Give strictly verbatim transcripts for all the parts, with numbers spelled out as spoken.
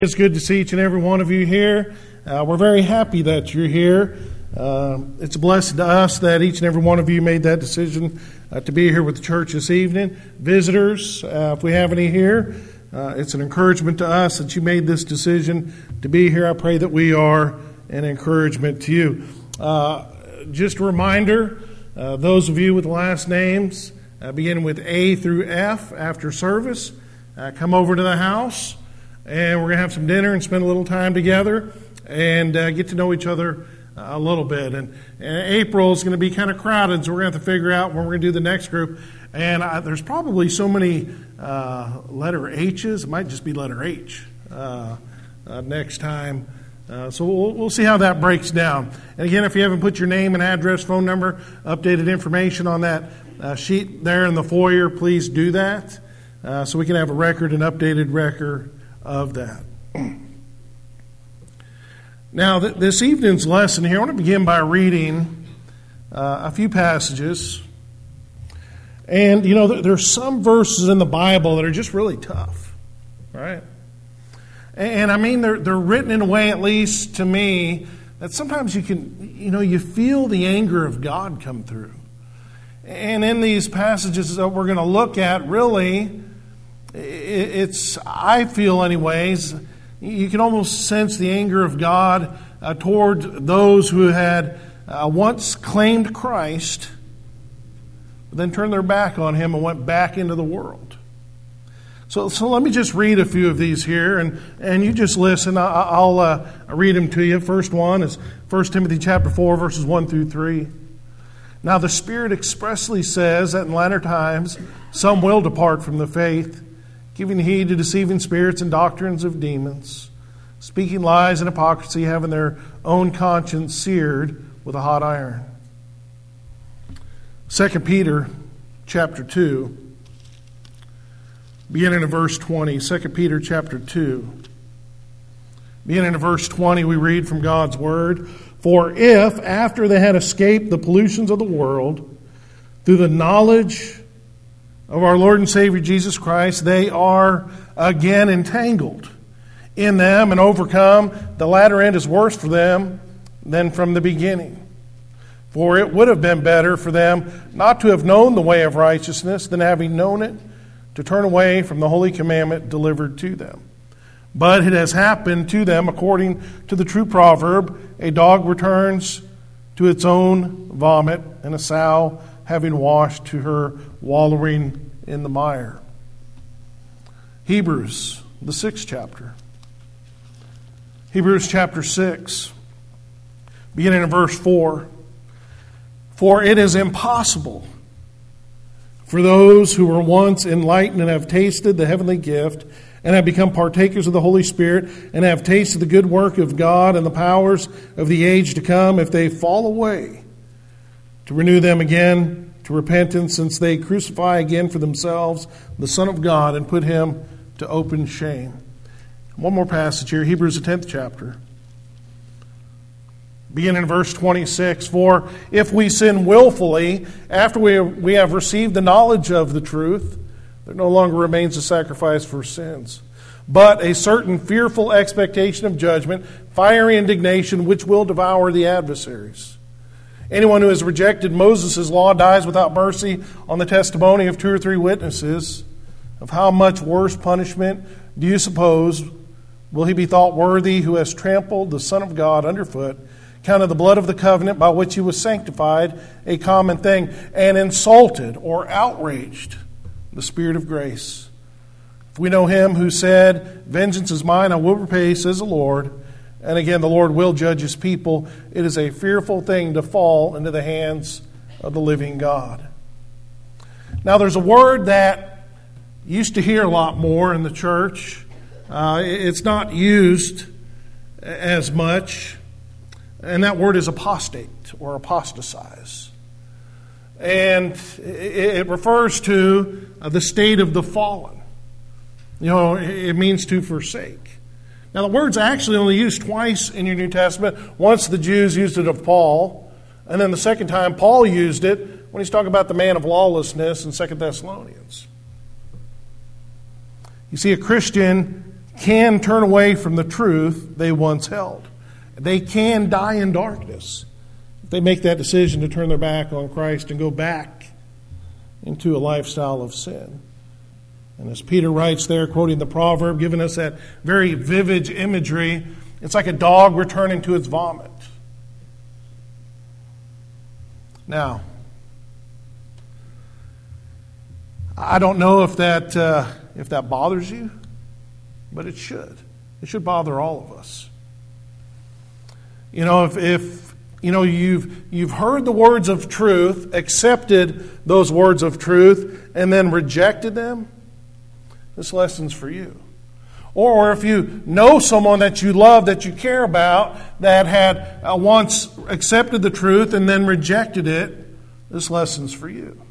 It's good to see each and every one of you here. Uh, we're very happy that you're here. Uh, it's a blessing to us that each and every one of you made that decision uh, to be here with the church this evening. Visitors, uh, if we have any here, uh, it's an encouragement to us that you made this decision to be here. I pray that we are an encouragement to you. Uh, just a reminder, uh, those of you with last names, uh, beginning with A through F after service, uh, come over to the house. And we're going to have some dinner and spend a little time together and uh, get to know each other uh, a little bit. And, and April is going to be kind of crowded, so we're going to have to figure out when we're going to do the next group. And I, there's probably so many uh, letter H's, it might just be letter H uh, uh, next time. Uh, so we'll, we'll see how that breaks down. And again, if you haven't put your name and address, phone number, updated information on that uh, sheet there in the foyer, please do that uh, so we can have a record, an updated record of that. Now, th- this evening's lesson here, I want to begin by reading uh, a few passages. And, you know, th- there are some verses in the Bible that are just really tough, right? And, and I mean, they're, they're written in a way, at least to me, that sometimes you can, you know, you feel the anger of God come through. And in these passages that we're going to look at, really, it's, I feel anyways, you can almost sense the anger of God uh, toward those who had uh, once claimed Christ, but then turned their back on Him and went back into the world. So, so let me just read a few of these here, and, and you just listen. I, I'll uh, read them to you. First one is First Timothy chapter four, verses one through three. Now the Spirit expressly says that in latter times some will depart from the faith, giving heed to deceiving spirits and doctrines of demons, speaking lies and hypocrisy, having their own conscience seared with a hot iron. Second Peter chapter two, beginning in verse twenty. Second Peter chapter two. Beginning in verse twenty, we read from God's Word, "For if, after they had escaped the pollutions of the world, through the knowledge of our Lord and Savior Jesus Christ, they are again entangled in them and overcome, the latter end is worse for them than from the beginning. For it would have been better for them not to have known the way of righteousness than having known it, to turn away from the holy commandment delivered to them. But it has happened to them according to the true proverb, a dog returns to its own vomit, and a sow, having washed, to her wallowing in the mire." Hebrews, the sixth chapter. Hebrews chapter six, beginning in verse four. "For it is impossible for those who were once enlightened and have tasted the heavenly gift, and have become partakers of the Holy Spirit, and have tasted the good work of God and the powers of the age to come, if they fall away, to renew them again to repentance, since they crucify again for themselves the Son of God and put Him to open shame." One more passage here, Hebrews the tenth chapter. Beginning in verse twenty-six, "For if we sin willfully, after we we have received the knowledge of the truth, there no longer remains a sacrifice for sins, but a certain fearful expectation of judgment, fiery indignation, which will devour the adversaries. Anyone who has rejected Moses' law dies without mercy on the testimony of two or three witnesses. Of how much worse punishment do you suppose will he be thought worthy who has trampled the Son of God underfoot, counted the blood of the covenant by which he was sanctified a common thing, and insulted or outraged the Spirit of grace? If we know Him who said, 'Vengeance is mine, I will repay,' says the Lord, and again, the Lord will judge His people, it is a fearful thing to fall into the hands of the living God." Now, there's a word that you used to hear a lot more in the church. Uh, it's not used as much, and that word is apostate or apostatize. And it refers to the state of the fallen. You know, it means to forsake. Now, the word's actually only used twice in your New Testament. Once the Jews used it of Paul, and then the second time Paul used it when he's talking about the man of lawlessness in Second Thessalonians. You see, a Christian can turn away from the truth they once held. They can die in darkness if they make that decision to turn their back on Christ and go back into a lifestyle of sin. And as Peter writes there, quoting the proverb, giving us that very vivid imagery, it's like a dog returning to its vomit. Now, I don't know if that uh, if that bothers you, but it should. It should bother all of us. You know, if, if you know you've you've heard the words of truth, accepted those words of truth, and then rejected them, this lesson's for you. Or if you know someone that you love, that you care about, that had uh, once accepted the truth and then rejected it, this lesson's for you.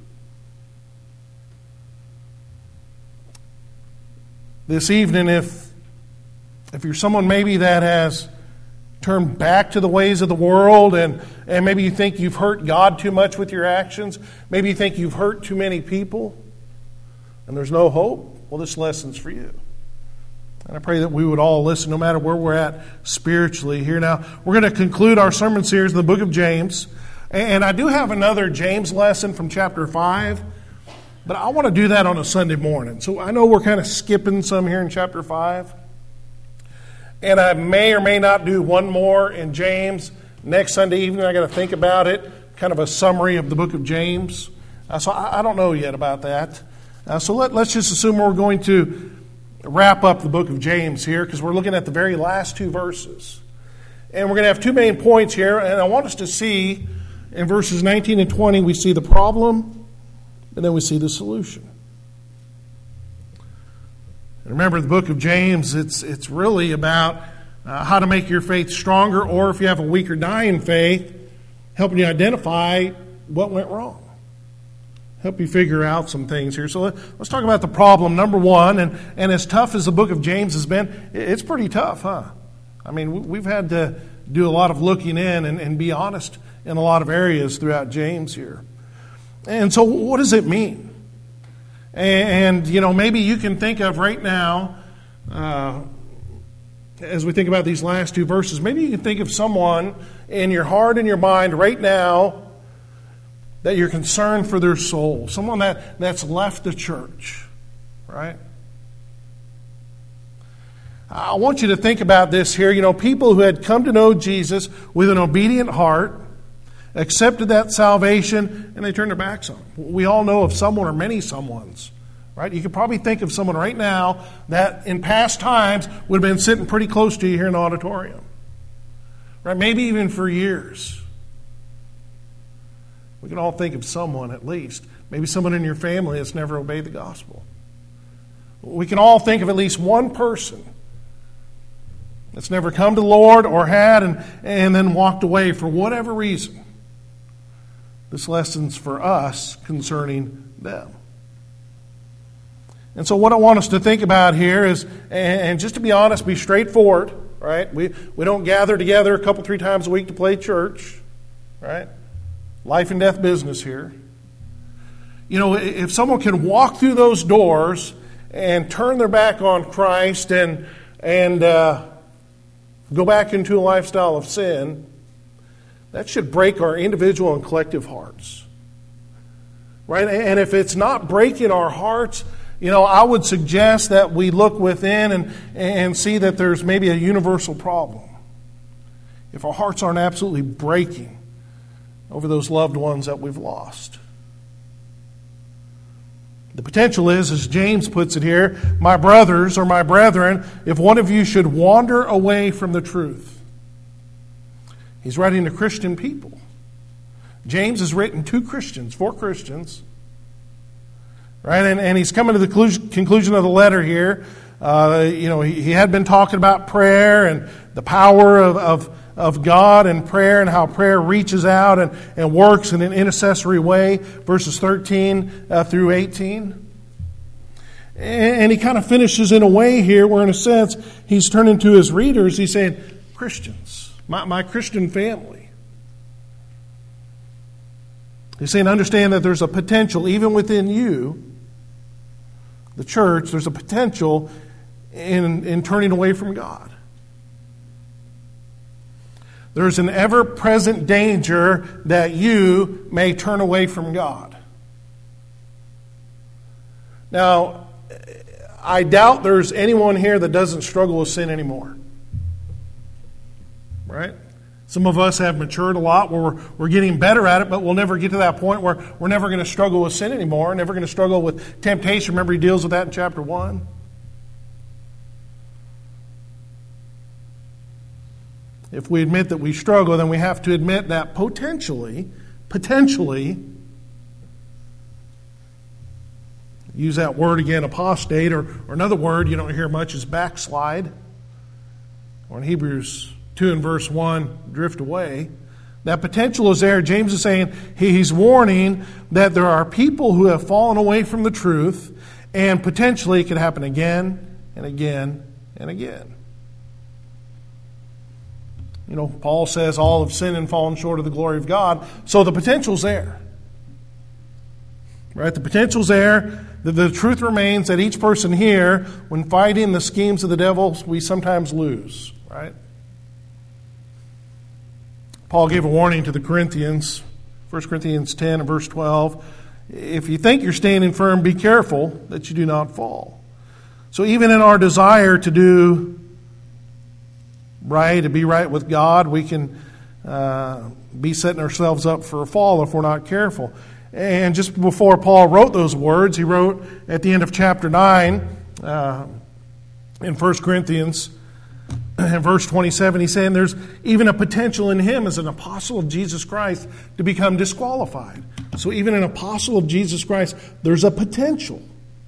This evening, if if you're someone maybe that has turned back to the ways of the world, and, and maybe you think you've hurt God too much with your actions, maybe you think you've hurt too many people, and there's no hope, well, this lesson's for you. And I pray that we would all listen no matter where we're at spiritually here. Now, we're going to conclude our sermon series in the book of James. And I do have another James lesson from chapter five, but I want to do that on a Sunday morning. So I know we're kind of skipping some here in chapter five. And I may or may not do one more in James next Sunday evening. I got to think about it, kind of a summary of the book of James. Uh, so I, I don't know yet about that. Uh, so let, let's just assume we're going to wrap up the book of James here, because we're looking at the very last two verses. And we're going to have two main points here, and I want us to see in verses nineteen and twenty, we see the problem, and then we see the solution. And remember, the book of James, it's it's really about uh, how to make your faith stronger, or if you have a weak or dying faith, helping you identify what went wrong. Help you figure out some things here. So let, let's talk about the problem, number one. And, and as tough as the book of James has been, it's pretty tough, huh? I mean, we've had to do a lot of looking in and, and be honest in a lot of areas throughout James here. And so what does it mean? And, and you know, maybe you can think of right now, uh, as we think about these last two verses, maybe you can think of someone in your heart and your mind right now that you're concerned for their soul, someone that, that's left the church, right? I want you to think about this here. You know, people who had come to know Jesus with an obedient heart, accepted that salvation, and they turned their backs on him. We all know of someone or many someones, right? You could probably think of someone right now that in past times would have been sitting pretty close to you here in the auditorium, right? Maybe even for years. We can all think of someone at least. Maybe someone in your family that's never obeyed the gospel. We can all think of at least one person that's never come to the Lord or had and, and then walked away for whatever reason. This lesson's for us concerning them. And so what I want us to think about here is, and just to be honest, be straightforward, right? We, we don't gather together a couple, three times a week to play church, right? Life and death business here. You know, if someone can walk through those doors and turn their back on Christ and and uh, go back into a lifestyle of sin, that should break our individual and collective hearts. Right? And if it's not breaking our hearts, you know, I would suggest that we look within and, and see that there's maybe a universal problem. If our hearts aren't absolutely breaking over those loved ones that we've lost. The potential is, as James puts it here, my brothers or my brethren, if one of you should wander away from the truth. He's writing to Christian people. James has written to Christians, for Christians. Right? And, and he's coming to the conclusion of the letter here. Uh, you know, he, he had been talking about prayer and the power of, of of God and prayer and how prayer reaches out and, and works in an intercessory way, verses thirteen uh, through eighteen. And, and he kind of finishes in a way here where, in a sense, he's turning to his readers. He's saying, Christians, my, my Christian family. He's saying, understand that there's a potential, even within you, the church, there's a potential in, in turning away from God. There's an ever-present danger that you may turn away from God. Now, I doubt there's anyone here that doesn't struggle with sin anymore. Right? Some of us have matured a lot where we're, we're getting better at it, but we'll never get to that point where we're never going to struggle with sin anymore, never going to struggle with temptation. Remember, he deals with that in chapter one. If we admit that we struggle, then we have to admit that potentially, potentially, use that word again, apostate, or, or another word you don't hear much is backslide. Or in Hebrews two and verse one, drift away. That potential is there. James is saying, he's warning that there are people who have fallen away from the truth, and potentially it could happen again and again and again. You know, Paul says all have sinned and fallen short of the glory of God. So the potential's there. Right? The potential's there. The, the truth remains that each person here, when fighting the schemes of the devil, we sometimes lose. Right? Paul gave a warning to the Corinthians, First Corinthians ten and verse twelve. If you think you're standing firm, be careful that you do not fall. So even in our desire to do right, to be right with God, we can uh, be setting ourselves up for a fall if we're not careful. And just before Paul wrote those words, he wrote at the end of chapter nine uh, in First Corinthians, in verse twenty-seven, he's saying there's even a potential in him as an apostle of Jesus Christ to become disqualified. So even an apostle of Jesus Christ, there's a potential.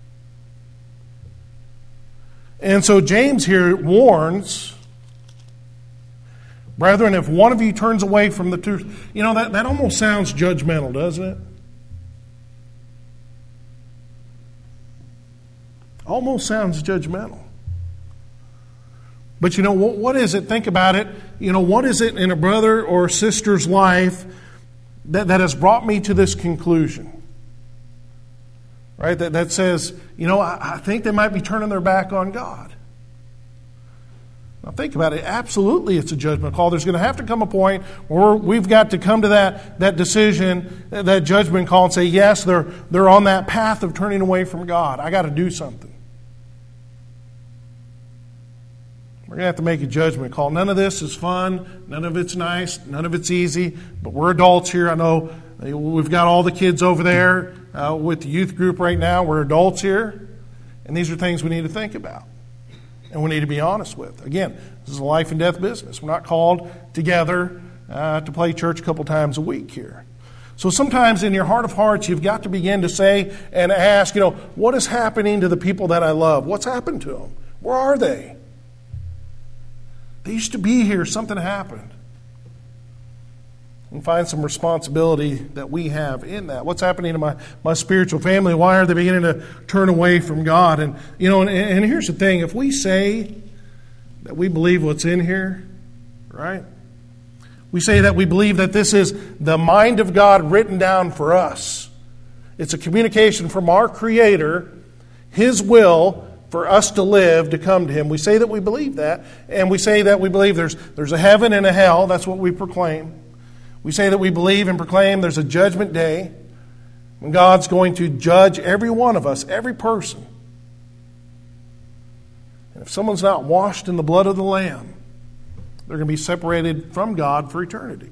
And so James here warns, brethren, if one of you turns away from the truth, you know, that, that almost sounds judgmental, doesn't it? Almost sounds judgmental. But you know, what, what is it? Think about it. You know, what is it in a brother or sister's life that, that has brought me to this conclusion? Right? That, that says, you know, I, I think they might be turning their back on God. Now think about it. Absolutely, it's a judgment call. There's going to have to come a point where we've got to come to that, that decision, that judgment call and say, yes, they're, they're on that path of turning away from God. I got to do something. We're going to have to make a judgment call. None of this is fun. None of it's nice. None of it's easy. But we're adults here. I know we've got all the kids over there uh, with the youth group right now. We're adults here. And these are things we need to think about. And we need to be honest with. Again, this is a life and death business. We're not called together uh, to play church a couple times a week here. So sometimes in your heart of hearts, you've got to begin to say and ask, you know, what is happening to the people that I love? What's happened to them? Where are they? They used to be here. Something happened. And find some responsibility that we have in that. What's happening to my, my spiritual family? Why are they beginning to turn away from God? And you know, and, and here's the thing. If we say that we believe what's in here, right? We say that we believe that this is the mind of God written down for us. It's a communication from our Creator, His will for us to live, to come to Him. We say that we believe that, and we say that we believe there's, there's a heaven and a hell. That's what we proclaim. We say that we believe and proclaim there's a judgment day when God's going to judge every one of us, every person. And if someone's not washed in the blood of the Lamb, they're going to be separated from God for eternity.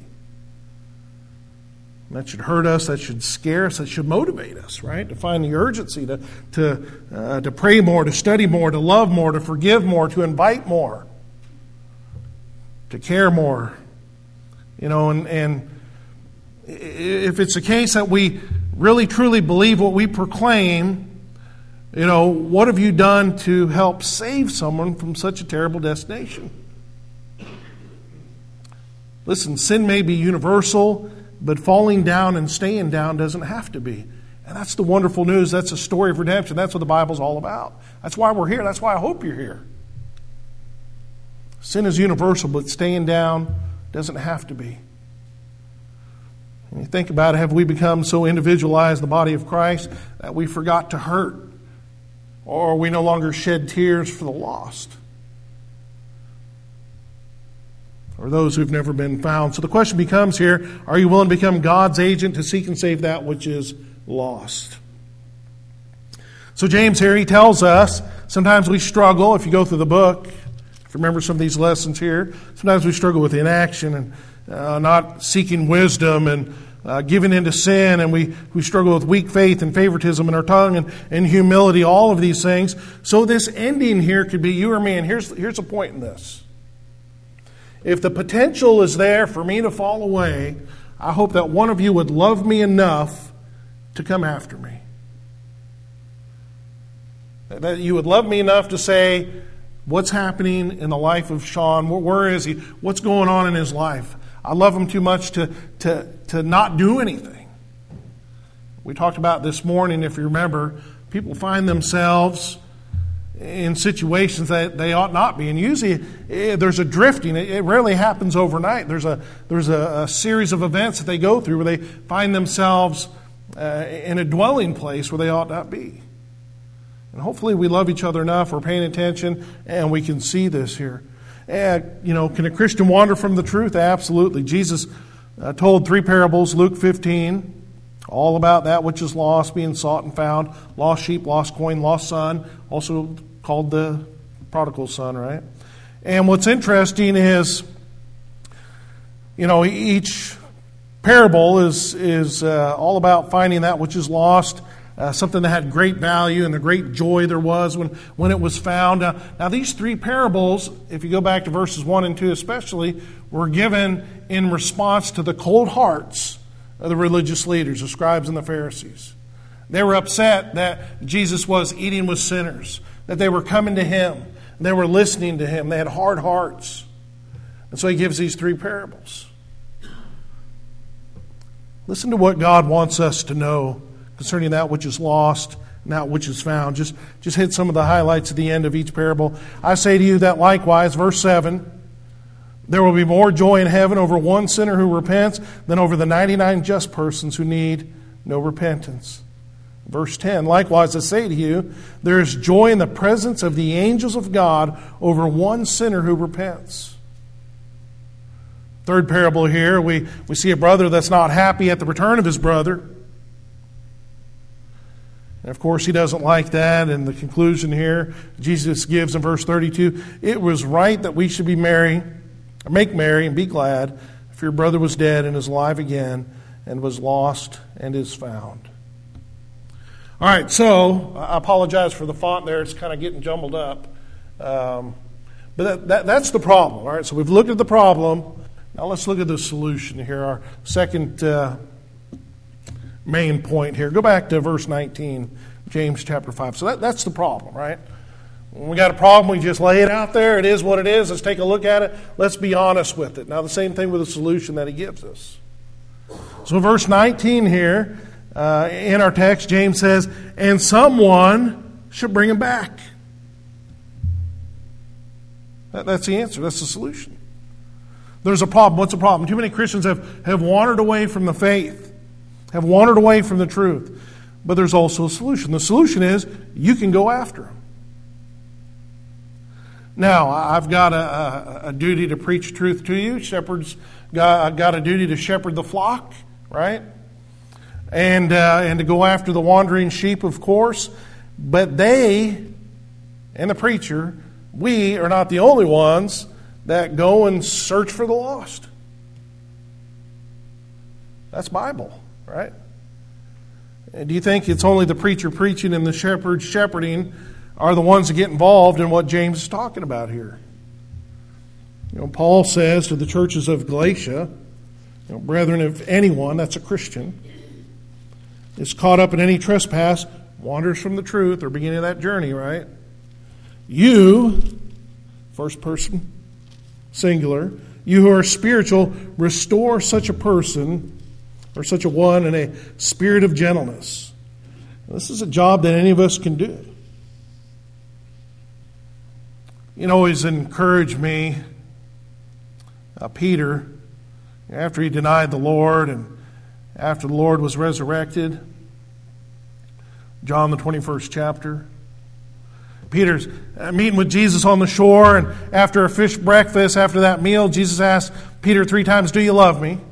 And that should hurt us, that should scare us, that should motivate us, right? To find the urgency, to, to, uh, to pray more, to study more, to love more, to forgive more, to invite more, to care more. You know, and, and if it's the case that we really truly believe what we proclaim, you know, what have you done to help save someone from such a terrible destination? Listen, sin may be universal, but falling down and staying down doesn't have to be. And that's the wonderful news. That's a story of redemption. That's what the Bible's all about. That's why we're here. That's why I hope you're here. Sin is universal, but staying down doesn't have to be. When you think about it, have we become so individualized, the body of Christ, that we forgot to hurt or we no longer shed tears for the lost, or those who've never been found. So the question becomes here, are you willing to become God's agent to seek and save that which is lost? So James here, he tells us, sometimes we struggle, if you go through the book, if you remember some of these lessons here, sometimes we struggle with inaction and uh, not seeking wisdom and uh, giving into sin, and we, we struggle with weak faith and favoritism in our tongue and, and humility, all of these things. So this ending here could be you or me, and here's, here's the point in this. If the potential is there for me to fall away, I hope that one of you would love me enough to come after me. That you would love me enough to say, what's happening in the life of Sean? Where, where is he? What's going on in his life? I love him too much to, to, to not do anything. We talked about this morning, if you remember, people find themselves in situations that they ought not be. And usually eh, there's a drifting. It, it rarely happens overnight. There's a there's a, a series of events that they go through where they find themselves uh, in a dwelling place where they ought not be. And hopefully we love each other enough, we're paying attention, and we can see this here. And, you know, can a Christian wander from the truth? Absolutely. Jesus uh, told three parables, Luke fifteen, all about that which is lost, being sought and found. Lost sheep, lost coin, lost son, also called the prodigal son, right? And what's interesting is, you know, each parable is, is uh, all about finding that which is lost. Uh, something that had great value and the great joy there was when, when it was found. Uh, now, these three parables, if you go back to verses one and two especially, were given in response to the cold hearts of the religious leaders, the scribes and the Pharisees. They were upset that Jesus was eating with sinners, that they were coming to Him, they were listening to Him. They had hard hearts. And so He gives these three parables. Listen to what God wants us to know concerning that which is lost and that which is found. Just, just hit some of the highlights at the end of each parable. I say to you that likewise, verse seven, there will be more joy in heaven over one sinner who repents than over the ninety-nine just persons who need no repentance. Verse ten, likewise I say to you, there is joy in the presence of the angels of God over one sinner who repents. Third parable here, we, we see a brother that's not happy at the return of his brother. And of course, he doesn't like that. And the conclusion here, Jesus gives in verse thirty-two, it was right that we should be merry, or make merry and be glad, if your brother was dead and is alive again, and was lost and is found. All right, so I apologize for the font there. It's kind of getting jumbled up. Um, but that, that, that's the problem. All right, so we've looked at the problem. Now let's look at the solution here, our second uh, main point here. Go back to verse nineteen, James chapter five. So that, that's the problem, right? When we got a problem, we just lay it out there. It is what it is. Let's take a look at it. Let's be honest with it. Now the same thing with the solution that he gives us. So verse nineteen here, uh, in our text, James says, and someone should bring him back. That, that's the answer. That's the solution. There's a problem. What's the problem? Too many Christians have, have wandered away from the faith, have wandered away from the truth. But there's also a solution. The solution is you can go after them. Now, I've got a, a, a duty to preach truth to you. Shepherds got, got a duty to shepherd the flock, right? And, uh, and to go after the wandering sheep, of course. But they and the preacher, we are not the only ones that go and search for the lost. That's Bible, right? And do you think it's only the preacher preaching and the shepherd shepherding are the ones that get involved in what James is talking about here? You know, Paul says to the churches of Galatia, you know, brethren, if anyone, that's a Christian, is caught up in any trespass, wanders from the truth, or beginning of that journey, right? You, first person, singular, you who are spiritual, restore such a person or such a one in a spirit of gentleness. This is a job that any of us can do. You know, always encouraged me, uh, Peter, after he denied the Lord and after the Lord was resurrected, John the twenty-first chapter, Peter's meeting with Jesus on the shore, and after a fish breakfast, after that meal, Jesus asked Peter three times, "Do you love me?"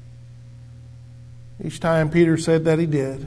Each time Peter said that he did.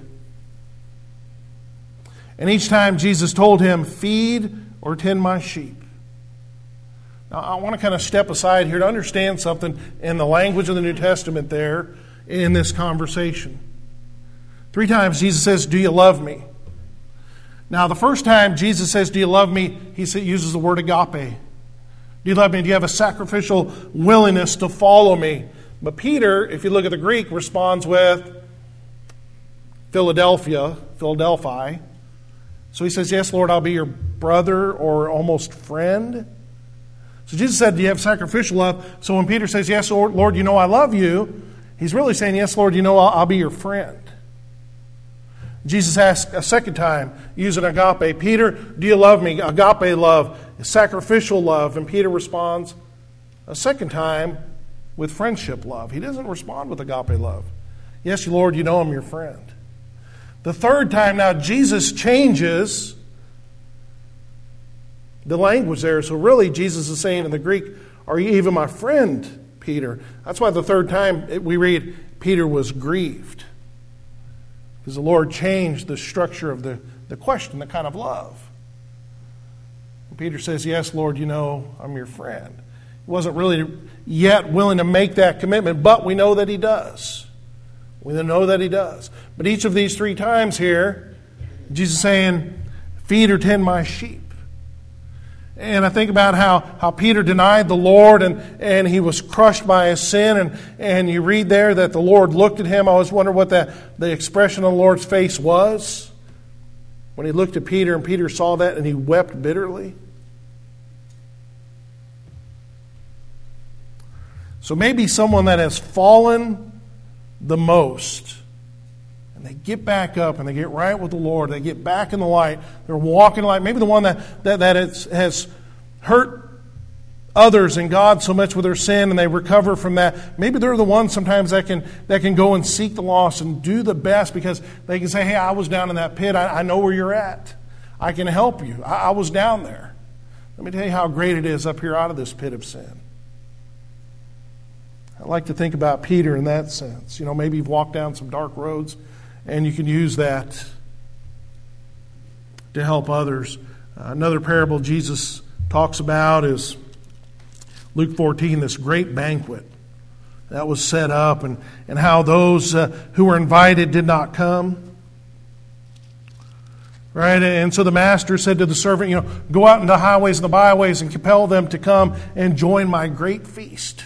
And each time Jesus told him, "Feed or tend my sheep." Now, I want to kind of step aside here to understand something in the language of the New Testament there in this conversation. Three times Jesus says, "Do you love me?" Now, the first time Jesus says, "Do you love me?" he uses the word agape. Do you love me? Do you have a sacrificial willingness to follow me? But Peter, if you look at the Greek, responds with Philadelphia, Philadelphia. So he says, "Yes, Lord, I'll be your brother," or almost friend. So Jesus said, "Do you have sacrificial love?" So when Peter says, "Yes, Lord, you know I love you," he's really saying, "Yes, Lord, you know I'll, I'll be your friend." Jesus asked a second time, using agape, "Peter, do you love me?" Agape love, sacrificial love. And Peter responds a second time with friendship love. He doesn't respond with agape love. "Yes, Lord, you know I'm your friend." The third time now, Jesus changes the language there. So really, Jesus is saying in the Greek, "Are you even my friend, Peter?" That's why the third time we read, Peter was grieved. Because the Lord changed the structure of the, the question, the kind of love. And Peter says, "Yes, Lord, you know I'm your friend." He wasn't really yet willing to make that commitment, but we know that he does. We know that he does. But each of these three times here, Jesus is saying, "Feed or tend my sheep." And I think about how, how Peter denied the Lord and, and he was crushed by his sin. And, and you read there that the Lord looked at him. I always wonder what that, the expression on the Lord's face was when he looked at Peter and Peter saw that and he wept bitterly. So maybe someone that has fallen the most, and they get back up and they get right with the Lord, they get back in the light, they're walking in the light. Maybe the one that, that, that is, has hurt others and God so much with their sin and they recover from that. Maybe they're the ones sometimes that can that can go and seek the lost and do the best because they can say, "Hey, I was down in that pit. I, I know where you're at. I can help you. I, I was down there. Let me tell you how great it is up here out of this pit of sin." I like to think about Peter in that sense. You know, maybe you've walked down some dark roads and you can use that to help others. Uh, another parable Jesus talks about is Luke fourteen, this great banquet that was set up, and, and how those uh, who were invited did not come. Right? And so the master said to the servant, you know, "Go out into the highways and the byways and compel them to come and join my great feast."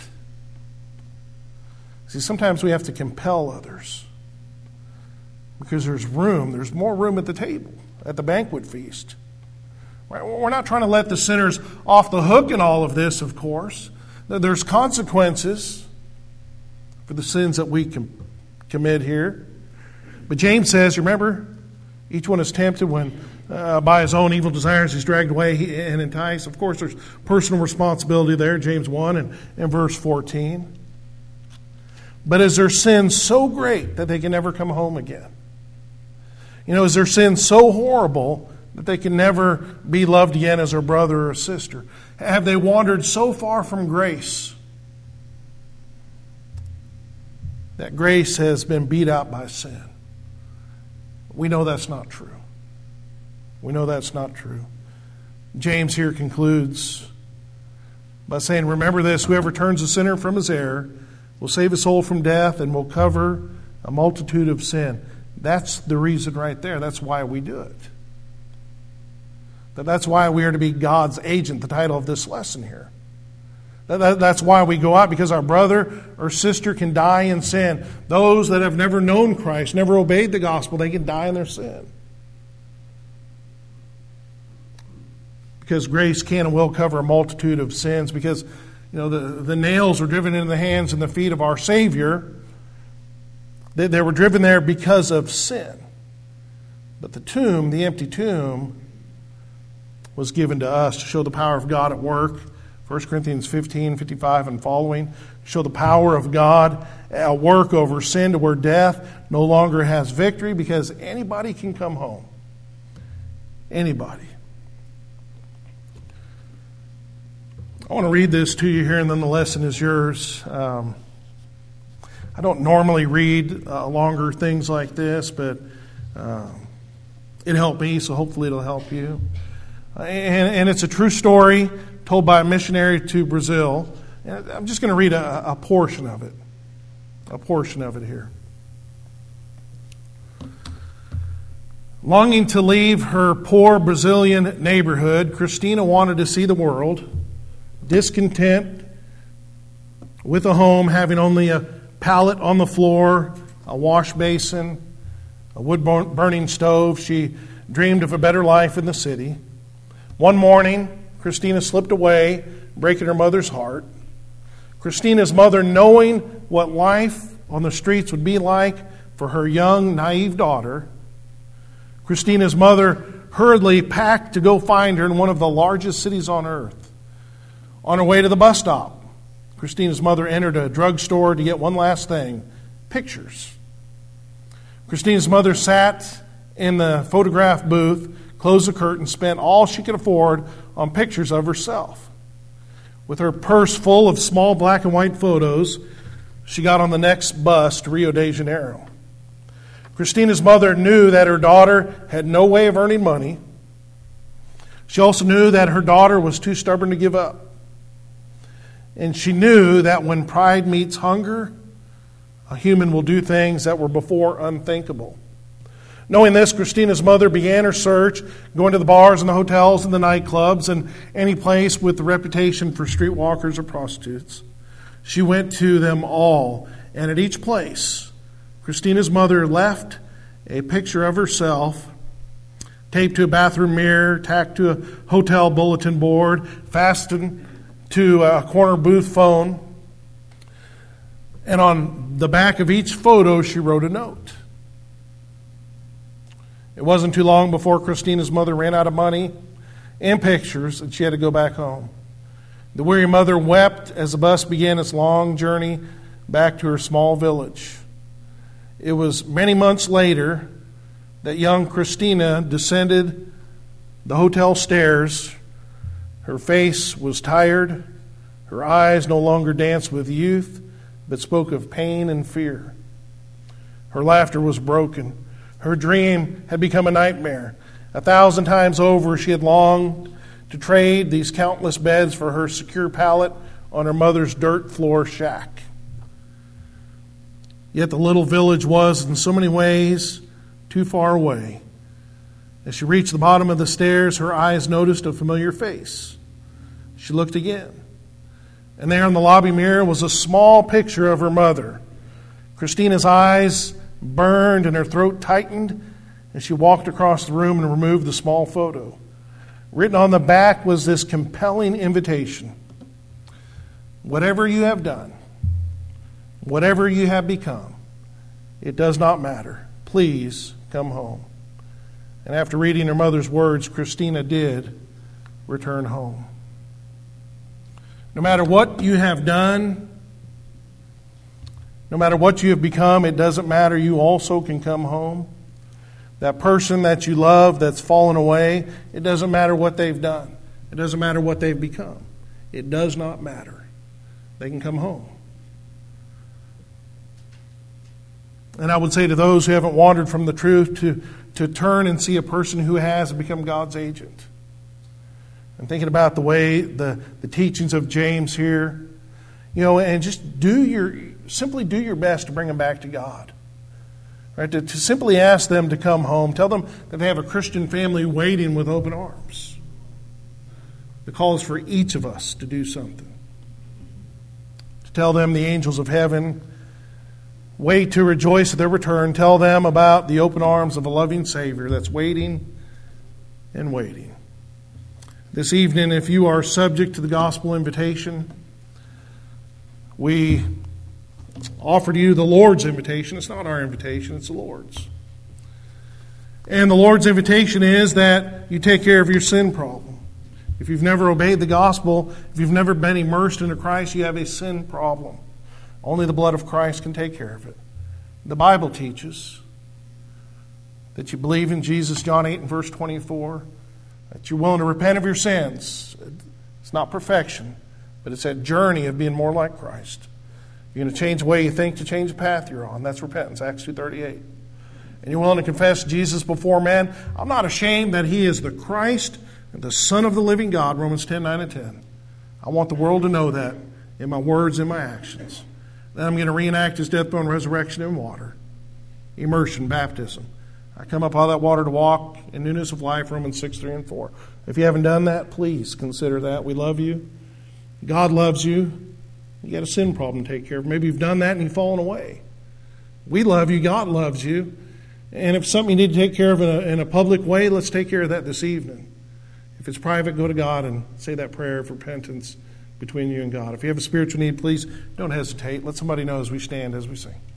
See, sometimes we have to compel others because there's room. There's more room at the table, at the banquet feast. Right? We're not trying to let the sinners off the hook in all of this, of course. There's consequences for the sins that we com- commit here. But James says, remember, each one is tempted when uh, by his own evil desires he's dragged away and enticed. Of course, there's personal responsibility there, James one and, and verse fourteen. But is their sin so great that they can never come home again? You know, is their sin so horrible that they can never be loved again as a brother or a sister? Have they wandered so far from grace that grace has been beat out by sin? We know that's not true. We know that's not true. James here concludes by saying, "Remember this, whoever turns a sinner from his error will save his soul from death and will cover a multitude of sin." That's the reason right there. That's why we do it. That's why we are to be God's agent, the title of this lesson here. That's why we go out, because our brother or sister can die in sin. Those that have never known Christ, never obeyed the gospel, they can die in their sin. Because grace can and will cover a multitude of sins, because you know, the, the nails were driven into the hands and the feet of our Savior. They, they were driven there because of sin. But the tomb, the empty tomb, was given to us to show the power of God at work. First Corinthians fifteen, fifty-five and following. Show the power of God at work over sin to where death no longer has victory, because anybody can come home. Anybody. I want to read this to you here, and then the lesson is yours. Um, I don't normally read uh, longer things like this, but um, it helped me, so hopefully it'll help you. Uh, and, and it's a true story told by a missionary to Brazil. And I'm just going to read a, a portion of it. A portion of it here. Longing to leave her poor Brazilian neighborhood, Christina wanted to see the world. Discontent with a home, having only a pallet on the floor, a wash basin, a wood-burning stove, she dreamed of a better life in the city. One morning, Christina slipped away, breaking her mother's heart. Christina's mother, knowing what life on the streets would be like for her young, naive daughter, Christina's mother hurriedly packed to go find her in one of the largest cities on earth. On her way to the bus stop, Christina's mother entered a drugstore to get one last thing, pictures. Christina's mother sat in the photograph booth, closed the curtain, spent all she could afford on pictures of herself. With her purse full of small black and white photos, she got on the next bus to Rio de Janeiro. Christina's mother knew that her daughter had no way of earning money. She also knew that her daughter was too stubborn to give up. And she knew that when pride meets hunger, a human will do things that were before unthinkable. Knowing this, Christina's mother began her search, going to the bars and the hotels and the nightclubs and any place with the reputation for streetwalkers or prostitutes. She went to them all, and at each place, Christina's mother left a picture of herself, taped to a bathroom mirror, tacked to a hotel bulletin board, fastened to a corner booth phone. And on the back of each photo, she wrote a note. It wasn't too long before Christina's mother ran out of money and pictures, and she had to go back home. The weary mother wept as the bus began its long journey back to her small village. It was many months later that young Christina descended the hotel stairs. Her face was tired. Her eyes no longer danced with youth, but spoke of pain and fear. Her laughter was broken. Her dream had become a nightmare. A thousand times over, she had longed to trade these countless beds for her secure pallet on her mother's dirt floor shack. Yet the little village was, in so many ways, too far away. As she reached the bottom of the stairs, her eyes noticed a familiar face. She looked again. And there in the lobby mirror was a small picture of her mother. Christina's eyes burned and her throat tightened as she walked across the room and removed the small photo. Written on the back was this compelling invitation. Whatever you have done, whatever you have become, it does not matter. Please come home. And after reading her mother's words, Christina did return home. No matter what you have done, no matter what you have become, it doesn't matter. You also can come home. That person that you love that's fallen away, it doesn't matter what they've done. It doesn't matter what they've become. It does not matter. They can come home. And I would say to those who haven't wandered from the truth to, to turn and see a person who has become God's agent. I'm thinking about the way, the, the teachings of James here, you know, and just do your, simply do your best to bring them back to God. Right? To, to simply ask them to come home. Tell them that they have a Christian family waiting with open arms. The call is for each of us to do something. To tell them the angels of heaven wait to rejoice at their return. Tell them about the open arms of a loving Savior that's waiting and waiting. This evening, if you are subject to the gospel invitation, we offer to you the Lord's invitation. It's not our invitation, it's the Lord's. And the Lord's invitation is that you take care of your sin problem. If you've never obeyed the gospel, if you've never been immersed into Christ, you have a sin problem. Only the blood of Christ can take care of it. The Bible teaches that you believe in Jesus, John eight and verse twenty-four, that you're willing to repent of your sins. It's not perfection, But it's that journey of being more like Christ. You're going to change the way you think to change the path you're on. That's repentance, Acts two thirty-eight. And you're willing to confess Jesus before men. I'm not ashamed that he is the Christ and the Son of the living God, Romans ten, nine and ten. I want the world to know that in my words and my actions. Then I'm going to reenact his death, burial, and resurrection in water. Immersion, baptism. I come up out of that water to walk in newness of life, Romans six, three and four. If you haven't done that, please consider that. We love you. God loves you. You got a sin problem to take care of. Maybe you've done that and you've fallen away. We love you. God loves you. And if it's something you need to take care of in a, in a public way, let's take care of that this evening. If it's private, go to God and say that prayer of repentance between you and God. If you have a spiritual need, please don't hesitate. Let somebody know as we stand, as we sing.